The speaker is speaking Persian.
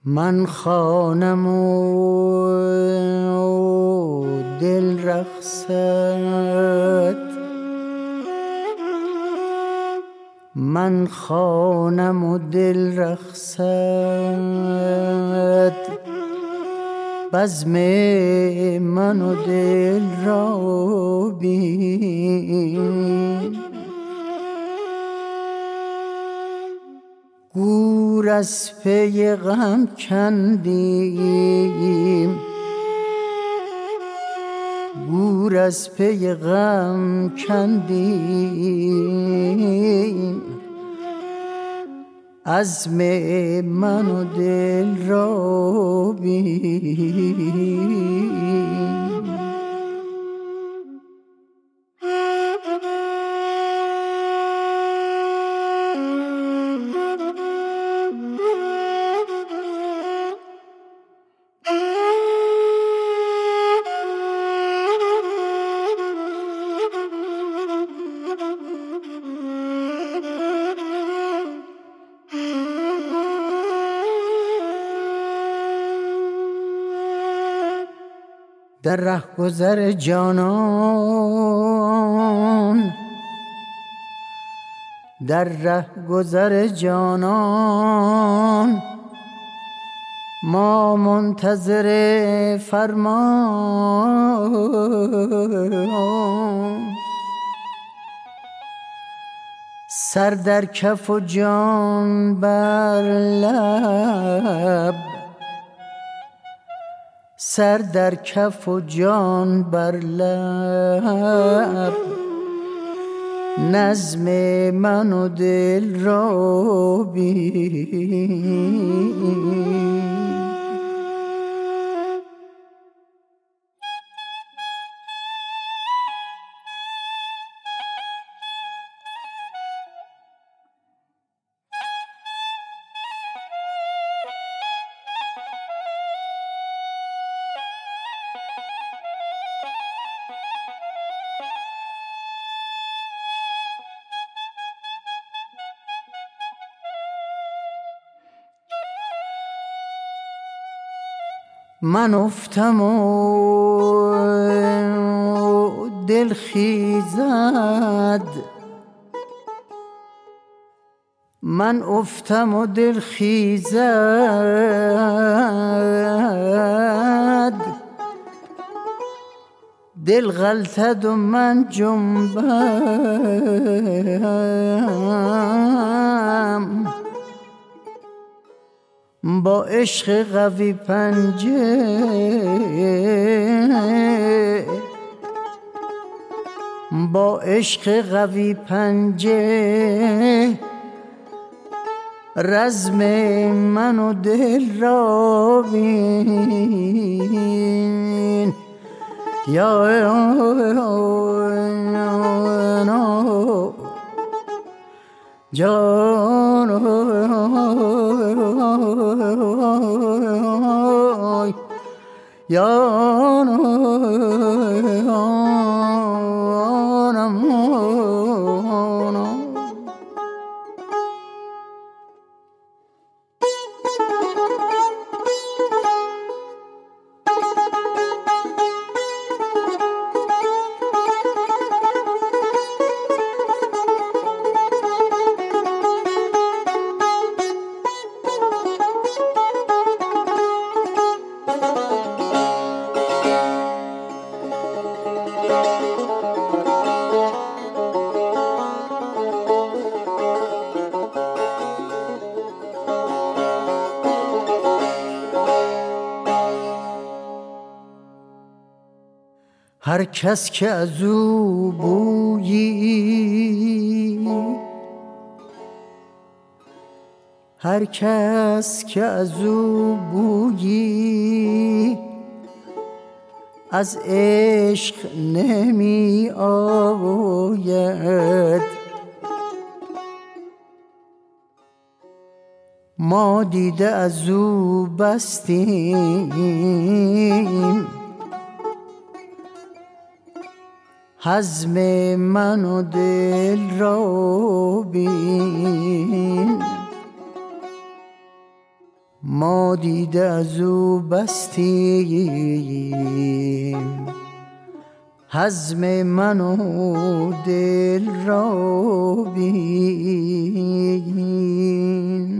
من خوانم و دل رقصد، من خوانم و دل رقصد، بزم من و دل را بین. گور از پی غم کندیم، گور از پی غم کندیم، عزم من و دل را بین. در رهگذر جانان، در رهگذر جانان، ما منتظر فرمان. سر در کف و جان بر لب، سر در کف و جان بر لب، نظم من و دل را بین. من افتم و دل خیزد، من افتم و دل خیزد، دل غلطد و من جنبم، با عشق قوی پنجه، با عشق قوی پنجه، رزم من و دل را بین. یا جان هر کس که از او بویی، هر کس که از او بویی، از عشق نمی آید. ما دیده از او بستیم، حزم من و دل را بین. ما دیده از او بستیم حزم من و دل را بین.